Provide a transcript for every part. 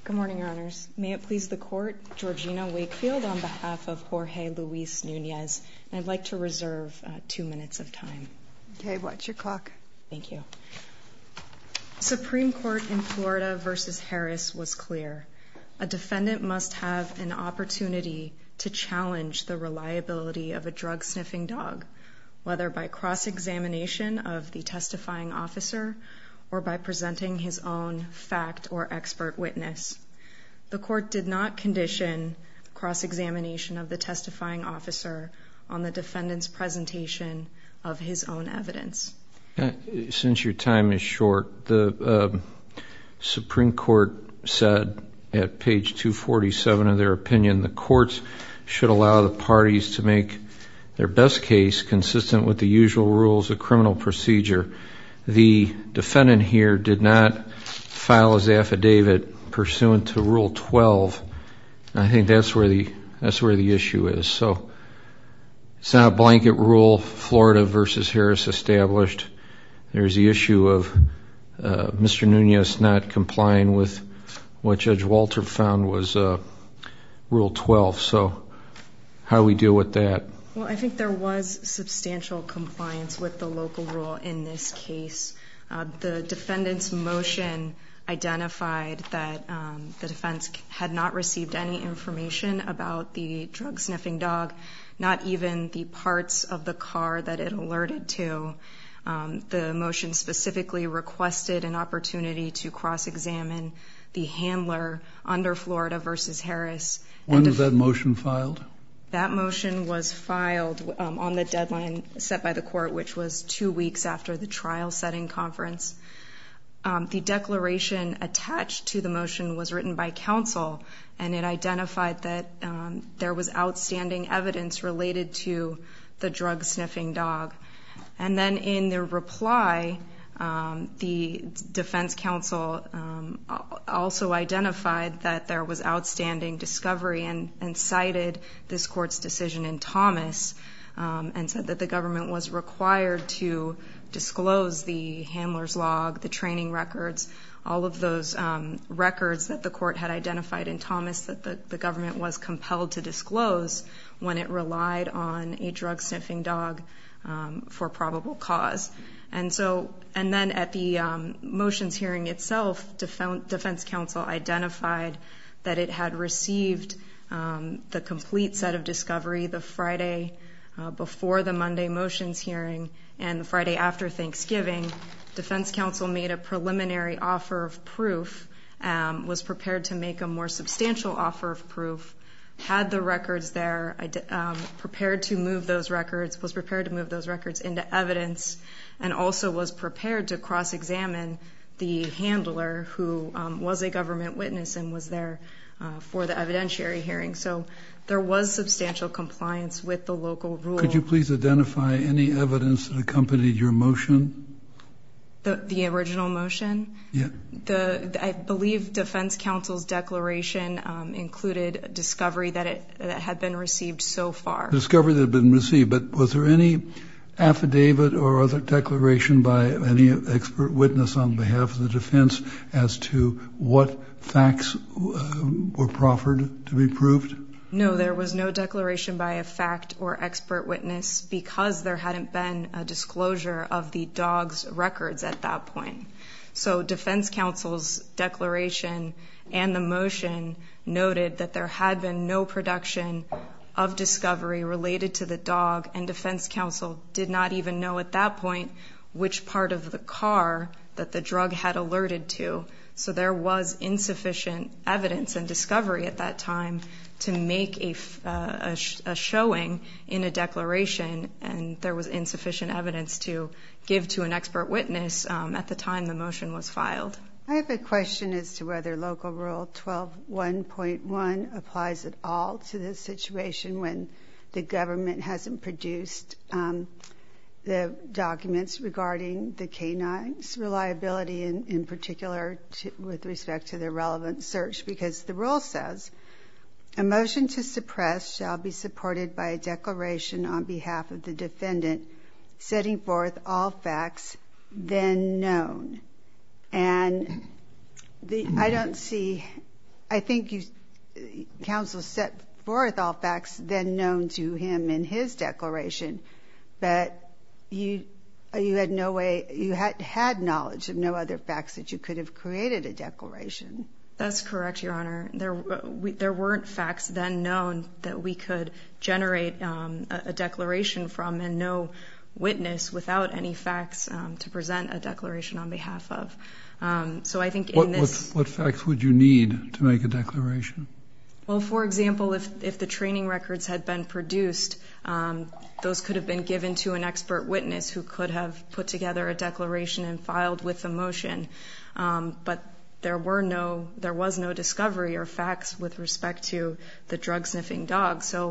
Good morning, Your Honors. May it please the Court, Georgina Wakefield on behalf of Jorge Luis Nunez. And I'd like to reserve 2 minutes of time. Okay, watch your clock. Thank you. Supreme Court in Florida v. Harris was clear. A defendant must have an opportunity to challenge the reliability of a drug-sniffing dog, whether by cross-examination of the testifying officer or by presenting his own fact or expert witness. The Court did not condition cross-examination of the testifying officer on the defendant's presentation of his own evidence. Since your time is short, the Supreme Court said at page 247 of their opinion, the courts should allow the parties to make their best case consistent with the usual rules of criminal procedure. The defendant here did not file his affidavit pursuant to Rule 12. And I think that's where the issue is. So it's not a blanket rule Florida v. Harris established. There's the issue of Mr. Nunez not complying with what Judge Walter found was Rule 12. So how do we deal with that? Well, I think there was substantial compliance with the local rule in this case. The defendant's motion identified that the defense had not received any information about the drug-sniffing dog, not even the parts of the car that it alerted to. The motion specifically requested an opportunity to cross-examine the handler under Florida v. Harris. When was that motion filed? That motion was filed on the deadline set by the court, which was 2 weeks after the trial setting conference. The declaration attached to the motion was written by counsel, and it identified that there was outstanding evidence related to the drug-sniffing dog. And then in the reply, the defense counsel also identified that there was outstanding discovery and cited this court's decision in Thomas and said that the government was required to disclose the handler's log, the training records, all of those records that the court had identified in Thomas that the government was compelled to disclose when it relied on a drug-sniffing dog for probable cause. And then at the motions hearing itself, defense counsel identified that it had received the complete set of discovery the Friday before the Monday motions hearing and the Friday after Thanksgiving. Defense counsel made a preliminary offer of proof, was prepared to make a more substantial offer of proof, had the records there, prepared to move those records, was prepared to move those records into evidence, and also was prepared to cross-examine the handler who was a government witness and was there for the evidentiary hearing. So there was substantial compliance with the local rule. Could you please identify any evidence that accompanied your motion? The original motion? Yeah. I believe defense counsel's declaration included discovery that had been received so far. Discovery that had been received, but was there any affidavit or other declaration by any expert witness on behalf of the defense as to what facts were proffered to be proved? No, there was no declaration by a fact or expert witness because there hadn't been a disclosure of the dog's records at that point. So defense counsel's declaration and the motion noted that there had been no production of discovery related to the dog, and defense counsel did not even know at that point which part of the car that the drug had alerted to. So there was insufficient evidence and discovery at that time to make a showing in a declaration, and there was insufficient evidence to give to an expert witness at the time the motion was filed. I have a question as to whether Local Rule 12.1.1 applies at all to this situation when the government hasn't produced the documents regarding the canine's reliability, in particular with respect to the relevant search, because the rule says a motion to suppress shall be supported by a declaration on behalf of the defendant setting forth all facts then known. And I don't see I think counsel set forth all facts then known to him in his declaration, but you had no way, you had knowledge of no other facts that you could have created a declaration. That's correct, Your Honor. There weren't facts then known that we could generate a declaration from, and no witness without any facts to present a declaration on behalf of. So I think in this... What facts would you need to make a declaration? Well, for example, if the training records had been produced, those could have been given to an expert witness who could have put together a declaration and filed with the motion. But there was no discovery or facts with respect to the drug-sniffing dog. So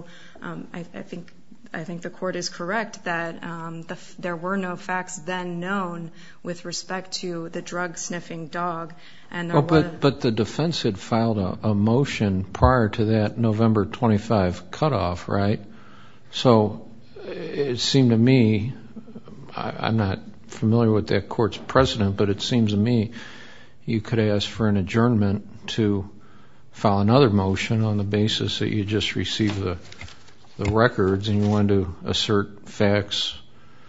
I think the court is correct that there were no facts then known with respect to the drug-sniffing dog. And but the defense had filed a motion prior to that November 25 cutoff, right? So it seemed to me, I'm not familiar with that court's precedent, but it seems to me you could ask for an adjournment to file another motion on the basis that you just received the records and you wanted to assert facts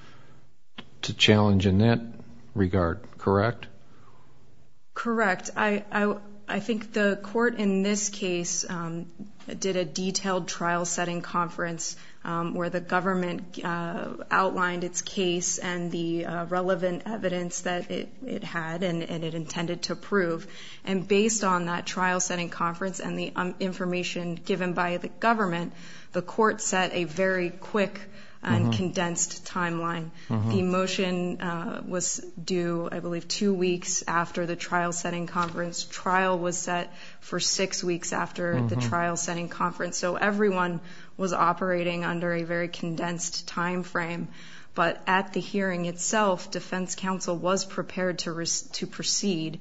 to challenge in that regard, correct? Correct. I think the court in this case did a detailed trial setting conference where the government outlined its case and the relevant evidence that it had and it intended to prove. And based on that trial setting conference and the information given by the government, the court set a very quick and condensed timeline. The motion was due, I believe, 2 weeks after the trial setting conference. Trial was set for 6 weeks after the trial setting conference. So everyone was operating under a very condensed time frame. But at the hearing itself, defense counsel was prepared to proceed.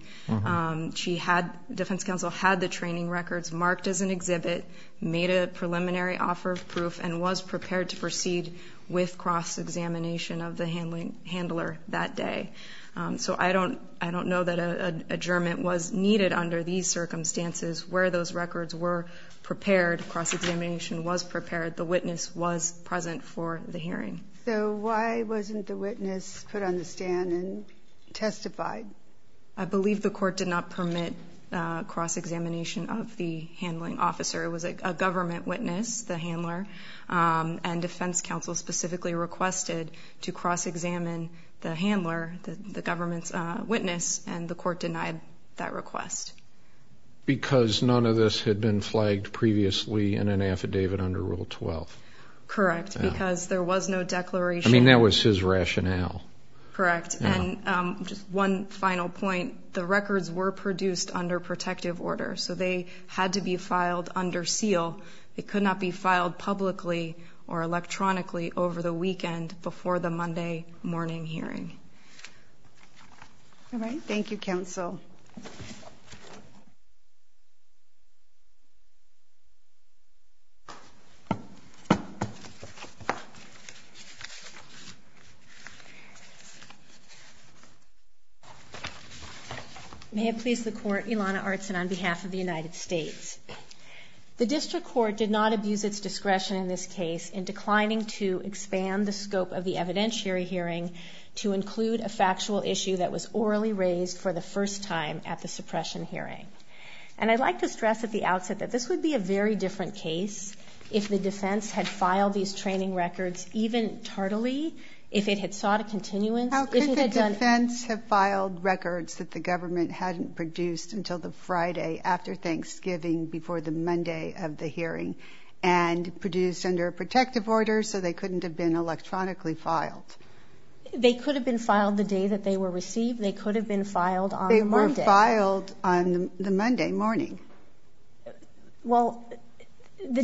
Defense counsel had the training records marked as an exhibit, made a preliminary offer of proof, and was prepared to proceed with cross-examination of the handler that day. So I don't know that an adjournment was needed under these circumstances where those records were prepared, cross-examination was prepared, the witness was present for the hearing. So why wasn't the witness put on the stand and testified? I believe the court did not permit cross-examination of the handling officer. It was a government witness, the handler, and defense counsel specifically requested to cross-examine the handler, the government's witness, and the court denied that request. Because none of this had been flagged previously in an affidavit under Rule 12. Correct, because there was no declaration. I mean, that was his rationale. Correct. Yeah. And just one final point, the records were produced under protective order, so they had to be filed under seal. They could not be filed publicly or electronically over the weekend before the Monday morning hearing. All right. Thank you, counsel. May it please the Court, Ilana Artson on behalf of the United States. The district court did not abuse its discretion in this case in declining to expand the scope of the evidentiary hearing to include a factual issue that was orally raised for the first time at the suppression hearing. And I'd like to stress at the outset that this would be a very different case if the defense had filed these training records even tardily, if it had sought a continuance. How could the defense have filed records that the government hadn't produced until the Friday after Thanksgiving before the Monday of the hearing and produced under a protective order so they couldn't have been electronically filed? They could have been filed the day that they were received. They could have been filed on the Monday. They were filed on the Monday morning. Well, the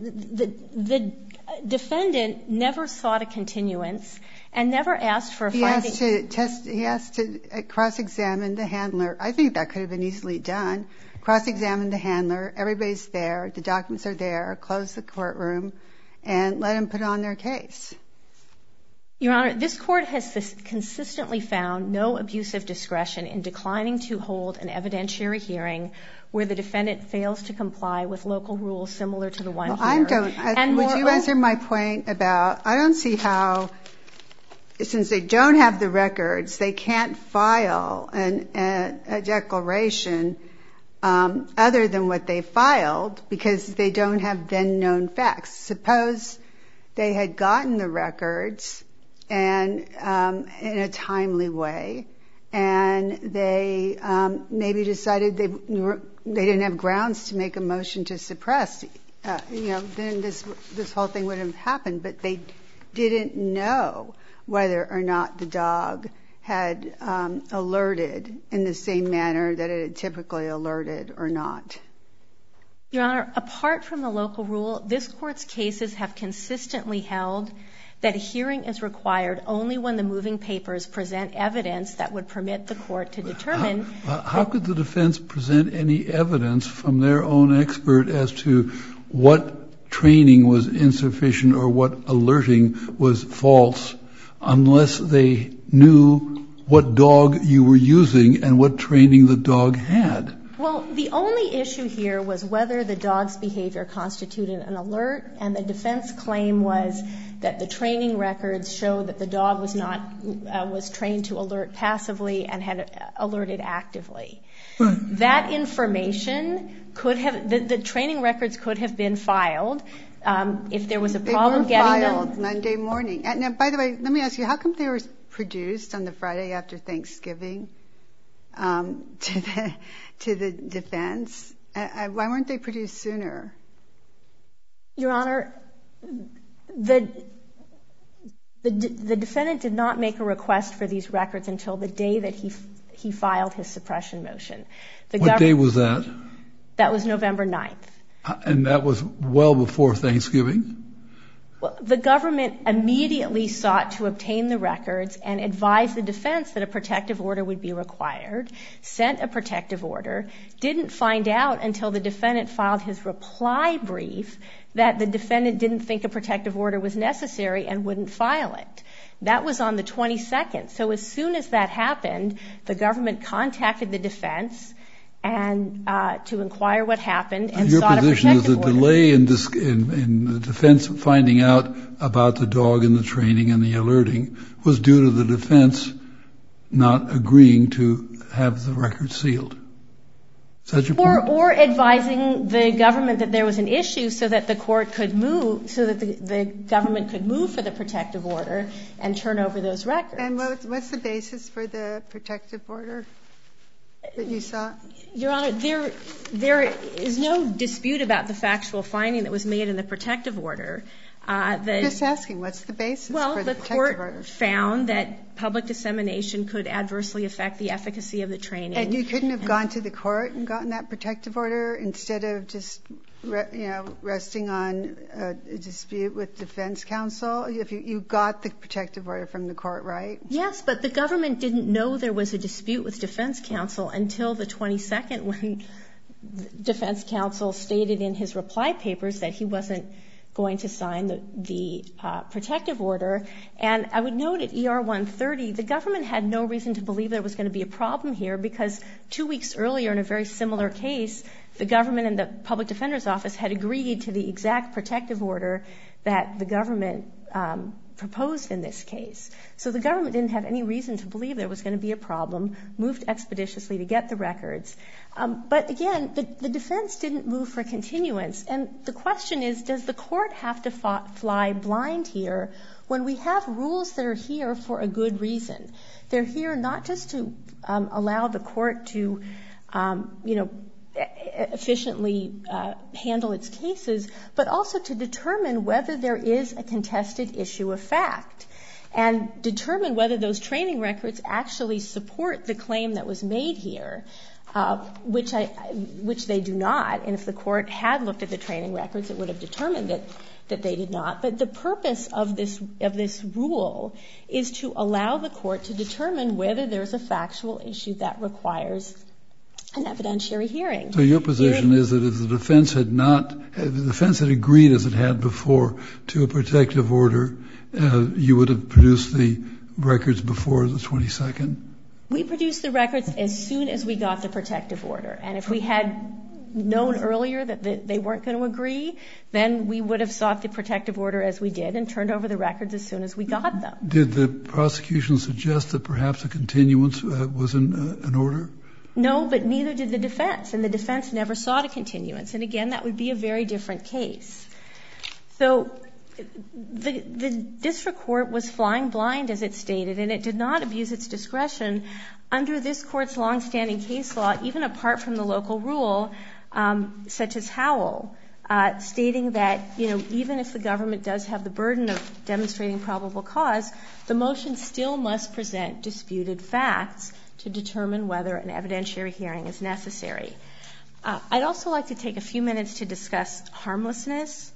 defendant never sought a continuance and never asked for a finding. He has to cross-examine the handler. I think that could have been easily done. Cross-examine the handler. Everybody's there. The documents are there. Close the courtroom and let them put on their case. Your Honor, this Court has consistently found no abuse of discretion in declining to hold an evidentiary hearing where the defendant fails to comply with local rules similar to the one here. Would you answer my point about, I don't see how, since they don't have the records, they can't file a declaration other than what they filed because they don't have then known facts. Suppose they had gotten the records and in a timely way, and they maybe decided they didn't have grounds to make a motion to suppress. Then this whole thing wouldn't have happened. But they didn't know whether or not the dog had alerted in the same manner that it had typically alerted or not. Your Honor, apart from the local rule, this Court's cases have consistently held that a hearing is required only when the moving papers present evidence that would permit the Court to determine. How could the defense present any evidence from their own expert as to what training was insufficient or what alerting was false unless they knew what dog you were using and what training the dog had? Well, the only issue here was whether the dog's behavior constituted an alert, and the defense claim was that the training records showed that the dog was trained to alert passively and had alerted actively. Right. That information could have, the training records could have been filed if there was a problem getting them. They were filed Monday morning. Now, by the way, let me ask you, how come they were produced on the Friday after Thanksgiving to the defense? Why weren't they produced sooner? Your Honor, the defendant did not make a request for these records until the day that he filed his suppression motion. What day was that? That was November 9th. And that was well before Thanksgiving? Well, the government immediately sought to obtain the records and advised the defense that a protective order would be required, sent a protective order, didn't find out until the defendant filed his reply brief that the defendant didn't think a protective order was necessary and wouldn't file it. That was on the 22nd. So as soon as that happened, the government contacted the defense and to inquire what happened and sought a protective order. Your position is the delay in the defense finding out about the dog and the training and the alerting was due to the defense not agreeing to have the records sealed. Is that your point? Or advising the government that there was an issue so that the court could move, so that the government could move for the protective order and turn over those records. And what's the basis for the protective order that you sought? Your Honor, there is no dispute about the factual finding that was made in the protective order. Just asking, what's the basis for the protective order? Well, the court found that public dissemination could adversely affect the efficacy of the training. And you couldn't have gone to the court and gotten that protective order instead of just, resting on a dispute with defense counsel? If you got the protective order from the court, right? Yes, but the government didn't know there was a dispute with defense counsel until the 22nd when defense counsel stated in his reply papers that he wasn't going to sign the protective order. And I would note at ER 130, the government had no reason to believe there was going to be a problem here because 2 weeks earlier in a very similar case, the government and the public defender's office had agreed to the exact protective order that the government proposed in this case. So the government didn't have any reason to believe there was going to be a problem, moved expeditiously to get the records. But again, the defense didn't move for continuance. And the question is, does the court have to fly blind here when we have rules that are here for a good reason? They're here not just to allow the court to, efficiently handle its cases, but also to determine whether there is a contested issue of fact and determine whether those training records actually support the claim that was made here, which they do not. And if the court had looked at the training records, it would have determined that they did not. But the purpose of this rule is to allow the court to determine whether there's a factual issue that requires an evidentiary hearing. So your position is that if the defense had agreed as it had before to a protective order, you would have produced the records before the 22nd? We produced the records as soon as we got the protective order. And if we had known earlier that they weren't going to agree, then we would have sought the protective order as we did and turned over the records as soon as we got them. Did the prosecution suggest that perhaps a continuance was in order? No, but neither did the defense. And the defense never sought a continuance. And again, that would be a very different case. So the district court was flying blind, as it stated, and it did not abuse its discretion under this court's longstanding case law, even apart from the local rule, such as Howell, stating that, even if the government does have the burden of demonstrating probable cause, the motion still must present disputed facts to determine whether an evidentiary hearing is necessary. I'd also like to take a few minutes to discuss harmlessness.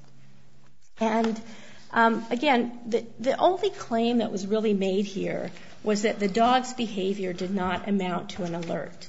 And again, the only claim that was really made here was that the dog's behavior did not amount to an alert.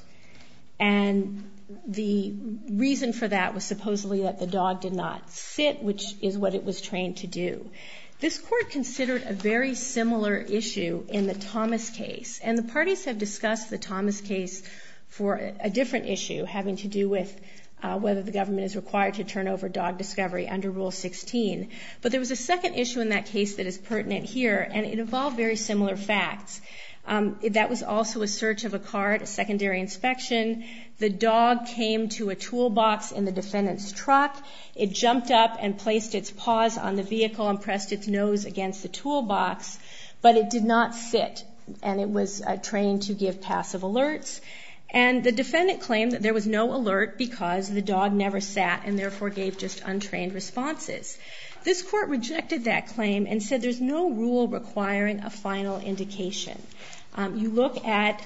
And the reason for that was supposedly that the dog did not sit, which is what it was trained to do. This court considered a very similar issue in the Thomas case. And the parties have discussed the Thomas case for a different issue having to do with whether the government is required to turn over dog discovery under Rule 16. But there was a second issue in that case that is pertinent here, and it involved very similar facts. That was also a search of a car at a secondary inspection. The dog came to a toolbox in the defendant's truck. It jumped up and placed its paws on the vehicle and pressed its nose against the toolbox, but it did not sit, and it was trained to give passive alerts. And the defendant claimed that there was no alert because the dog never sat and therefore gave just untrained responses. This court rejected that claim and said there's no rule requiring a final indication. You look at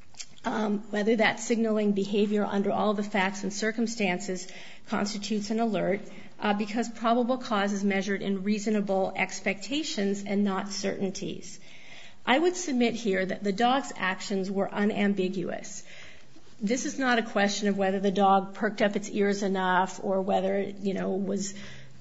whether that signaling behavior under all the facts and circumstances constitutes an alert because probable cause is measured in reasonable expectations and not certainties. I would submit here that the dog's actions were unambiguous. This is not a question of whether the dog perked up its ears enough or whether it, was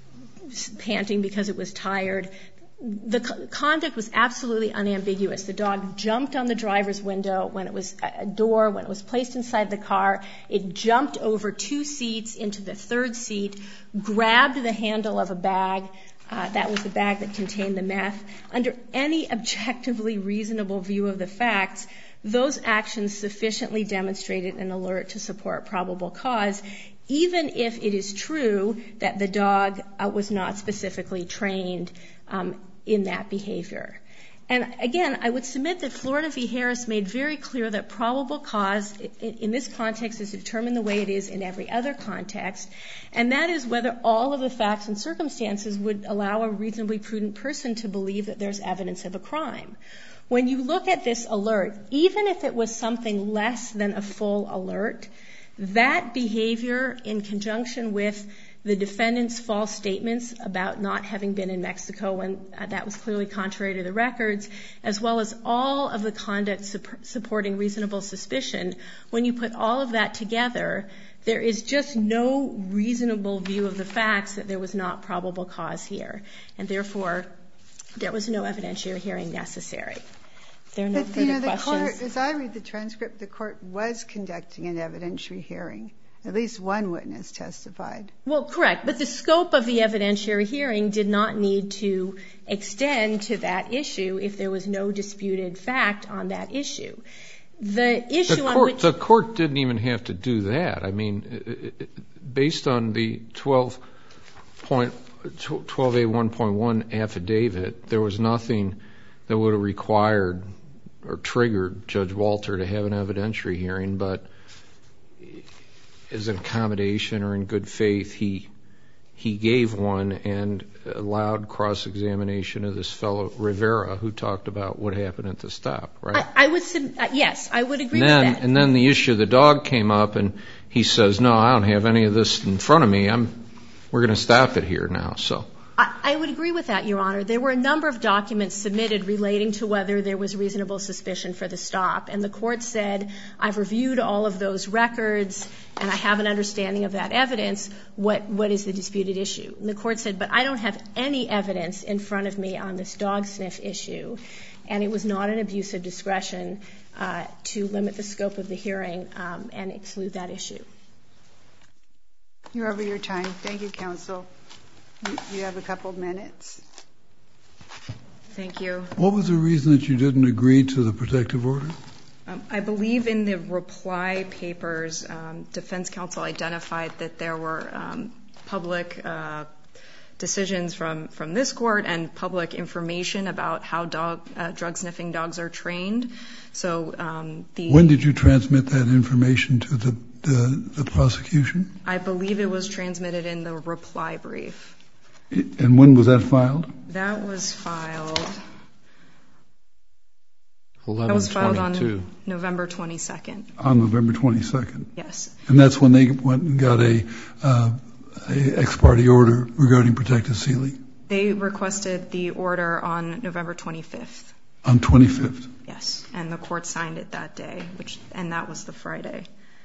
panting because it was tired. The conduct was absolutely unambiguous. The dog jumped on the driver's window when it was a door, when it was placed inside the car. It jumped over 2 seats into the 3rd seat, grabbed the handle of a bag. That was the bag that contained the meth. Under any objectively reasonable view of the facts, those actions sufficiently demonstrated an alert to support probable cause, even if it is true that the dog was not specifically trained in that behavior. And again, I would submit that Florida v. Harris made very clear that probable cause in this context is determined the way it is in every other context, and that is whether all of the facts and circumstances would allow a reasonably prudent person to believe that there's evidence of a crime. When you look at this alert, even if it was something less than a full alert, that behavior in conjunction with the defendant's false statements about not having been in Mexico when that was clearly contrary to the records, as well as all of the conduct supporting reasonable suspicion, when you put all of that together, there is just no reasonable view of the facts that there was not probable cause here. And therefore, there was no evidentiary hearing necessary. If there are no further questions. Court, as I read the transcript, the court was conducting an evidentiary hearing. At least one witness testified. Well, correct. But the scope of the evidentiary hearing did not need to extend to that issue if there was no disputed fact on that issue. The court didn't even have to do that. I mean, based on the 12A1.1 affidavit, there was nothing that would have required or triggered Judge Walter to have an evidentiary hearing, but as an accommodation or in good faith, he gave one and allowed cross-examination of this fellow Rivera who talked about what happened at the stop, right? Yes, I would agree with that. And then the issue of the dog came up, and he says, no, I don't have any of this in front of me. We're going to stop it here now. So I would agree with that, Your Honor. There were a number of documents submitted relating to whether there was reasonable suspicion for the stop. And the court said, I've reviewed all of those records, and I have an understanding of that evidence. What is the disputed issue? And the court said, but I don't have any evidence in front of me on this dog sniff issue. And it was not an abuse of discretion to limit the scope of the hearing and exclude that issue. You're over your time. Thank you, counsel. You have a couple minutes. Thank you. What was the reason that you didn't agree to the protective order? I believe in the reply papers, defense counsel identified that there were public decisions from this court and public information about how drug-sniffing dogs are trained. So when did you transmit that information to the prosecution? I believe it was transmitted in the reply brief. And when was that filed? That was filed. 11/22. That was filed on November 22nd. On November 22nd. Yes. And that's when they went and got a ex parte order regarding protective sealing. They requested the order on November 25th. On 25th. Yes, and the court signed it that day, and that was the Friday.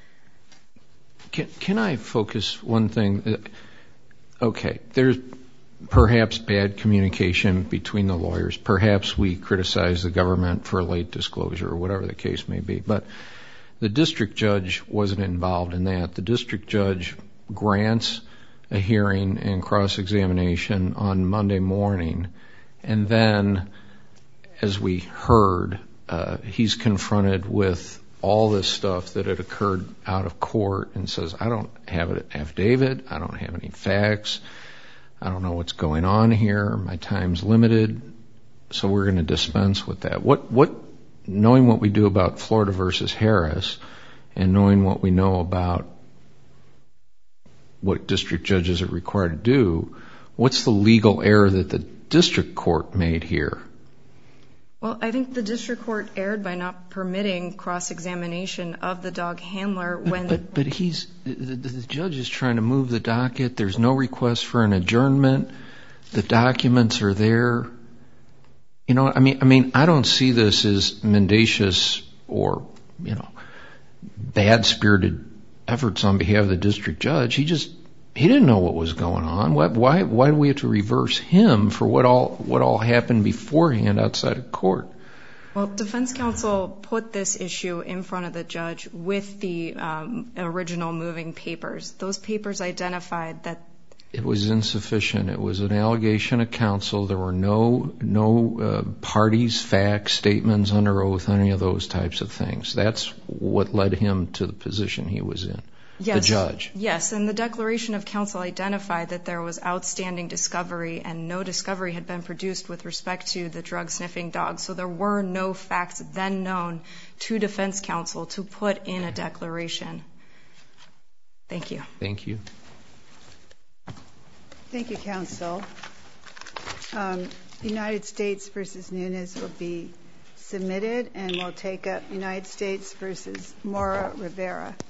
Can I focus one thing? Okay, there's perhaps bad communication between the lawyers. Perhaps we criticize the government for a late disclosure or whatever the case may be. But the district judge wasn't involved in that. The district judge grants a hearing and cross-examination on Monday morning. And then, as we heard, he's confronted with all this stuff that had occurred out of court and says, I don't have an affidavit, I don't have any facts, I don't know what's going on here, my time's limited, so we're going to dispense with that. Knowing what we do about Florida versus Harris and knowing what we know about what district judges are required to do, what's the legal error that the district court made here? Well, I think the district court erred by not permitting cross-examination of the dog handler when... But the judge is trying to move the docket. There's no request for an adjournment. The documents are there. You know, I mean, I don't see this as mendacious or, bad-spirited efforts on behalf of the district judge. He didn't know what was going on. Why do we have to reverse him for what all happened beforehand outside of court? Well, defense counsel put this issue in front of the judge with the original moving papers. Those papers identified that... It was insufficient. It was an allegation of counsel. There were no parties, facts, statements under oath, any of those types of things. That's what led him to the position he was in. Yes, the judge. Yes, and the declaration of counsel identified that there was outstanding discovery and no discovery had been produced with respect to the drug-sniffing dog. So there were no facts then known to defense counsel to put in a declaration. Thank you. Thank you. Thank you, counsel. United States versus Nunes will be submitted, and we'll take up United States versus Mora Rivera.